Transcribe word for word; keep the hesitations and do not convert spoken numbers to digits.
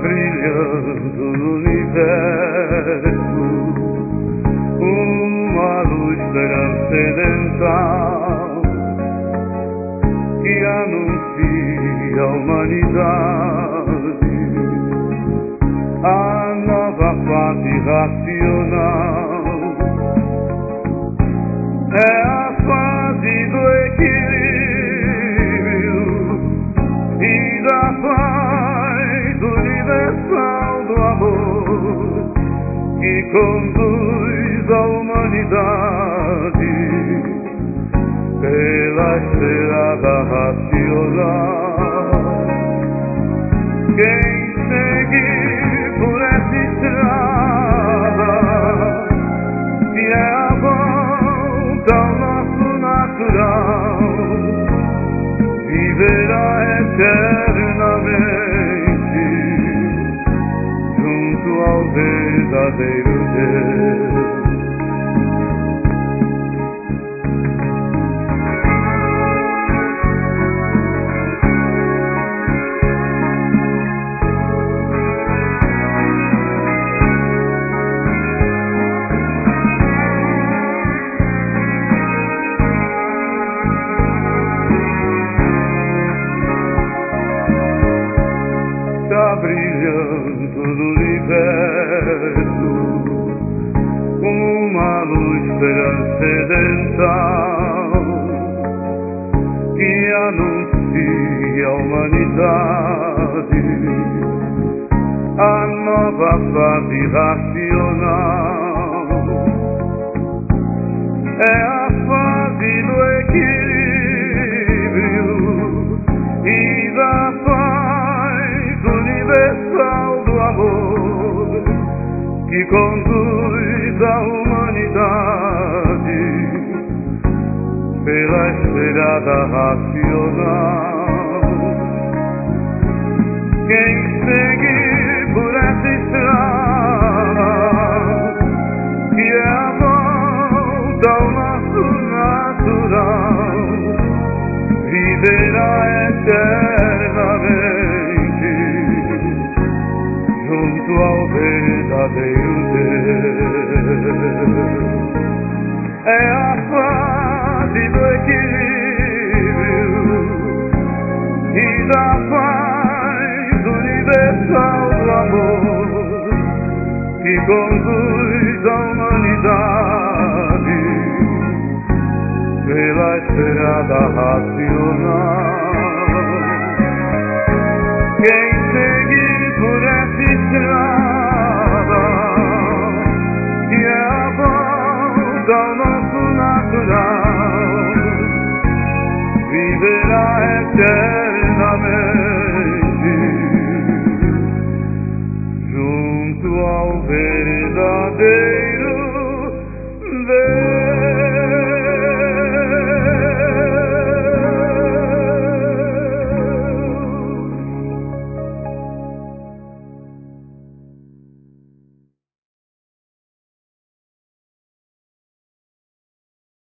brilhando no universo uma luz transcendental que anuncia a humanidade a nova fase racional. É a fase do equilíbrio e da paz universal do amor que conduz a humanidade pela estrada racional. Quem seguir por essa estrada, que é a volta ao nosso natural, viverá eternamente junto ao verdadeiro Deus. Está brilhando no universo uma luz transcendental que anuncia a humanidade a nova fase racional. É a fase do equilíbrio e da paz universal do amor que conduz a humanidade pela estrada racional. Quem seguir por essa estrada, que é a volta ao nosso natural, viverá eternamente junto ao verdadeiro Deus. É a fase do equilíbrio e da paz universal do amor que conduz a humanidade pela estrada racional. Quem